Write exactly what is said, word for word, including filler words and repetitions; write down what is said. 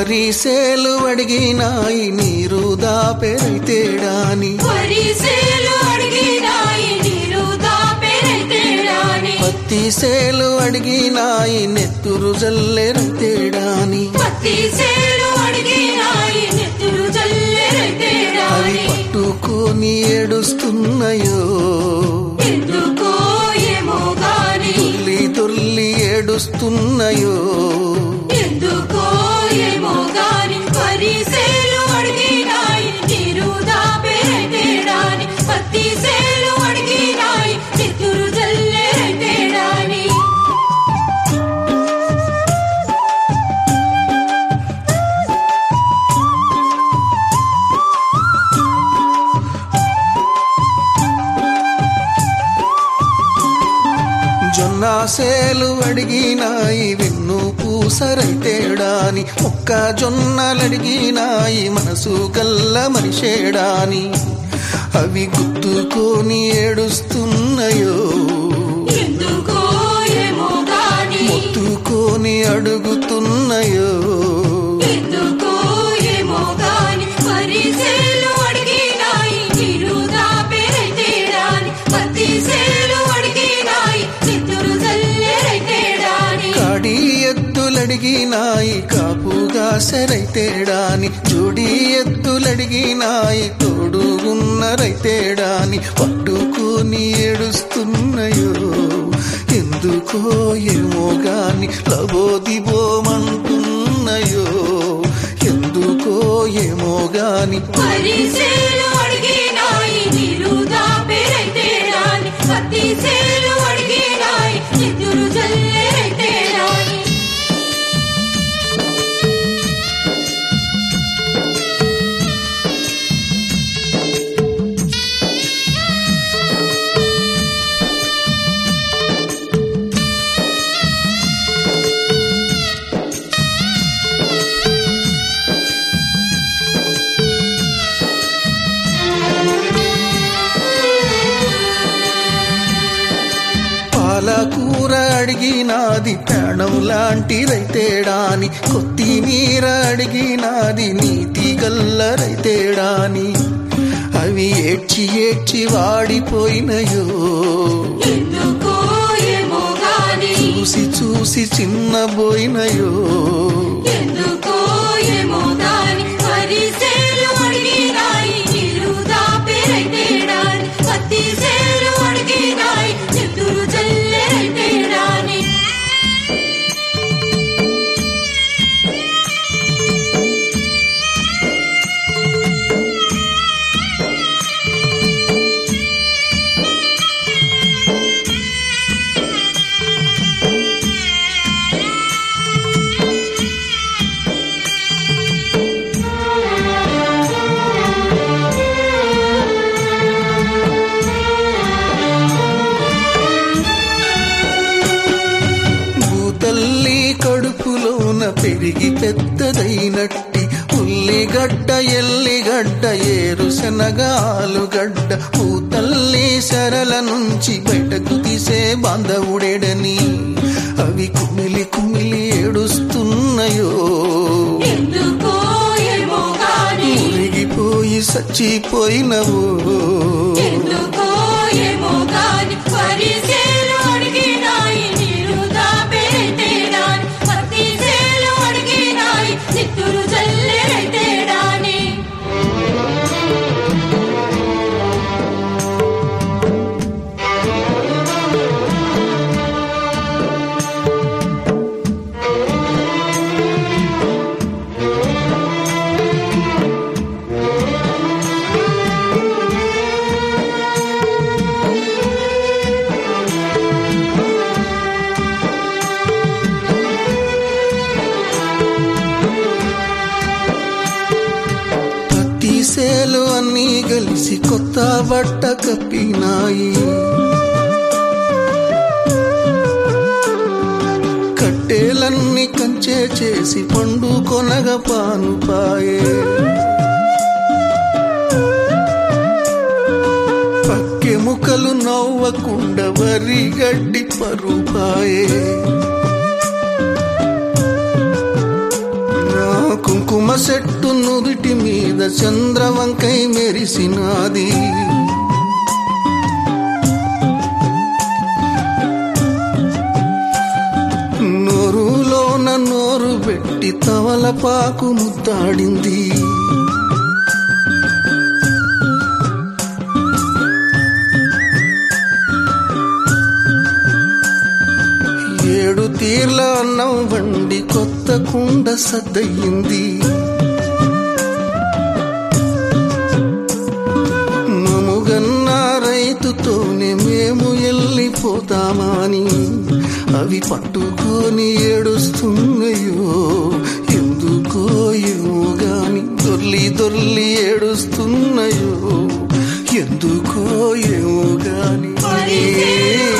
వరిసేలు అడిగినాయి నీరు దాపెరైతేడాని వరిసేలు అడిగినాయి నీరు దాపెరైతేడాని పత్తి సేలు అడిగినాయి నెత్తురు జల్లెరైతేడాని పత్తి సేలు అడిగినాయి నెత్తురు జల్లెరైతేడాని అవి పట్టుకొని ఏడుస్తున్నాయో ఎందుకో ఏమో గాని తుల్లి తుల్లి ఏడుస్తున్నాయో ఎందుకో ఏమో గాని వరిసేలు అడిగినాయి నీరు దాపెరైతేడాని పత్తి సేలు అడిగినాయి నెత్తురు జల్లెరైతేడాని జొన్న సేలు అడిగినాయి వెన్ను పూసరైతేడాని ఒక్క జొన్నలడిగినాయి మనసు గల్ల మనిషేడాని అవి గుద్దుకొని ఏడుస్తున్నాయో ఎందుకో ఏమో గాని మొత్తుకొని అడుగుతున్నాయో ఎందుకో ఏమో గాని వరిసేలు అడిగినాయి నీరు దాపెరైతేడాని పత్తి సేలు అడిగినాయి నెత్తురు జల్లెరైతేడాని కాడి ఎద్దులడిగినాయి కాపుగా సరైతేడాని జోడి ఎద్దులడిగినాయి తోడుగున్నరైతేడాని పట్టుకొని ఏడుస్తున్నాయో ఎందుకో ఏమో గాని లబోదిబోమంటున్నాయో ఎందుకో ఏమో గాని వరిసేలు అడిగినాయి నీరు దాపెరైతేడాని పత్తి సేలు అడిగినాయి నెత్తురు జల్లెరైతేడాని పాలకూర అడిగినాది ప్రాణం లాంటి రైతేడాని కొత్తిమీర అడిగినాది నీతి గల్ల రైతేడాని అవి ఏడ్చి ఏడ్చి వాడిపోయినయో ఎందుకో ఏమో గాని చూసి చూసి చిన్నబోయినయో ఎందుకో ఏమో గాని వరిసేలు అడిగినాయి నీరు దాపెరైతేడాని పత్తి సేలు అడిగినాయి నెత్తురు జల్లెరైతేడాని భూతల్లి కడుపులోన పెరిగి పెద్దదైనట్టి ఉల్లిగడ్డ ఎల్లిగడ్డ ఏరుశనగ ఆలుగడ్డ భూతల్లి శరల నుంచి బయటకు తీసే బాంధవుడేడని అవి కుమిలి కుమిలి ఏడుస్తున్నాయో ఎందుకో ఏమో గాని మురిగిపోయి చచ్చిపోయినవో ఎందుకో ఏమో గాని వరిసేలు అడిగినాయి నీరు దాపెరైతేడాని పత్తి సేలు అడిగినాయి నెత్తురు జల్లెరైతేడాని పత్తి సేలు అన్నీ కలిసి కొత్త బట్ట కప్పినాయి కట్టేలన్నీ కంచే చేసి పండు కొనగ పానుపాయే పక్కెముకలు నవ్వకుండ వరి గడ్డి పరుపాయే నాకు చెట్టు నుదుటి మీద చంద్రవంకై మెరిసినాది. నోరులోన నోరు పెట్టి తవలపాకు ముద్దాడింది. ఏడు తీర్ల అన్నం వండి కొత్త కుండ సద్దయింది. మముగన్న రైతుతోనే మేము వెళ్ళిపోతామని అవి పట్టుకొని ఏడుస్తున్నాయో ఎందుకో ఏమో గాని, దొర్లి దొర్లి ఏడుస్తున్నాయో ఎందుకో ఏమో గాని.